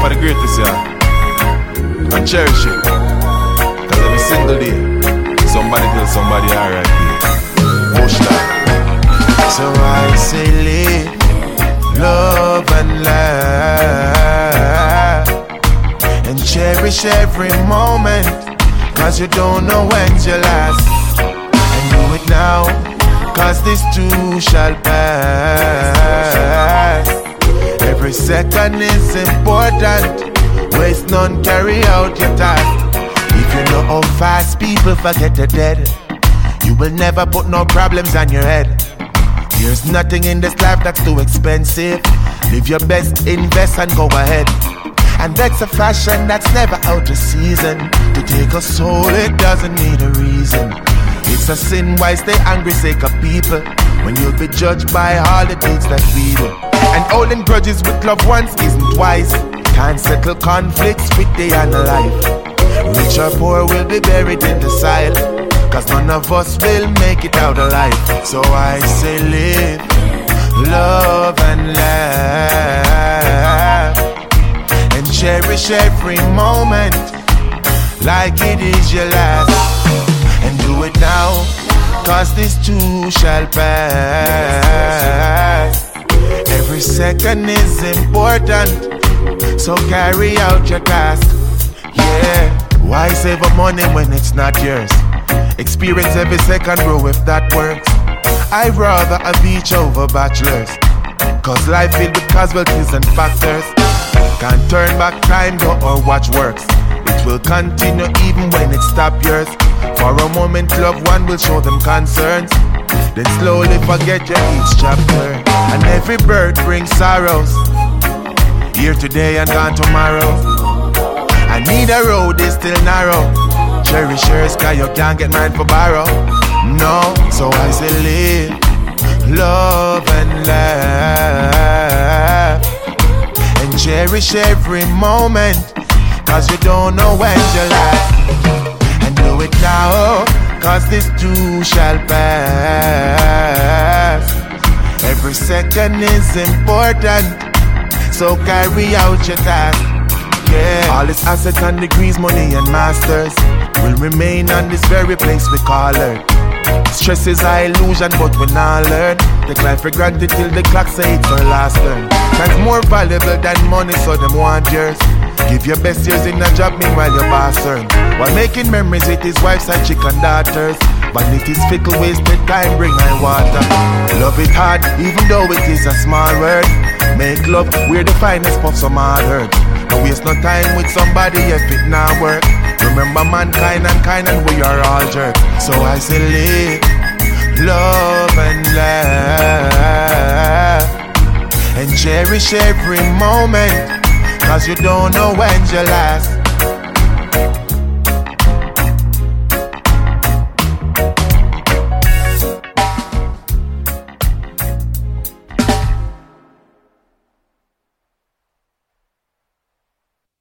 for the greatest, yeah. And cherish it. Cause every single day, somebody tell somebody alright day. Push that. So I say live, love and laugh, and cherish every moment, cause you don't know when's your last. And do it now, cause this too shall pass. Every second is important, waste none, carry out your task. If you know how fast people forget they're dead, you will never put no problems on your head. There's nothing in this life that's too expensive. Live your best, invest and go ahead. And that's a fashion that's never out of season. To take a soul, it doesn't need a reason. It's a sin, why stay angry sake of people, when you'll be judged by all the deeds that we do. And holding grudges with loved ones isn't wise. Can't settle conflicts with the unalive. Rich or poor will be buried in the soil, cause none of us will make it out alive. So I say live, love and laugh, and cherish every moment like it is your last. And do it now, cause this too shall pass. Every second is important, so carry out your task. Yeah, why save up money when it's not yours? Experience every second, bro, if that works. I'd rather a beach over bachelors, cause life filled with casualties and factors. Can't turn back time, though, or watch works. It will continue even when it stops yours. For a moment, loved one will show them concerns, then slowly forget your each chapter. And every bird brings sorrows, here today and gone tomorrow. I need a road, is still narrow. Cherish yours, cause you can't get mine for borrow. No, so I say live, love and laugh, and cherish every moment, cause you don't know when's your last. And do it now, cause this too shall pass. Every second is important, so carry out your task. Yeah. All this assets and degrees, money and masters will remain on this very place we call Earth. Stress is an illusion, but we not learn. Take life for granted till the clock say it's our last turn. Time's more valuable than money, so them want yours. Give your best years in a job, meanwhile your boss earn. While making memories with his wives and chicken daughters. Vanity's fickle, wasted time, bring high water. Love it hard, even though it is a small word. Make love, we're the finest puff some hard hurt. Don't waste no time with somebody if it not work. Remember mankind and kind, and we are all jerks. So I say live, love and laugh, and cherish every moment, cause you don't know when's your last.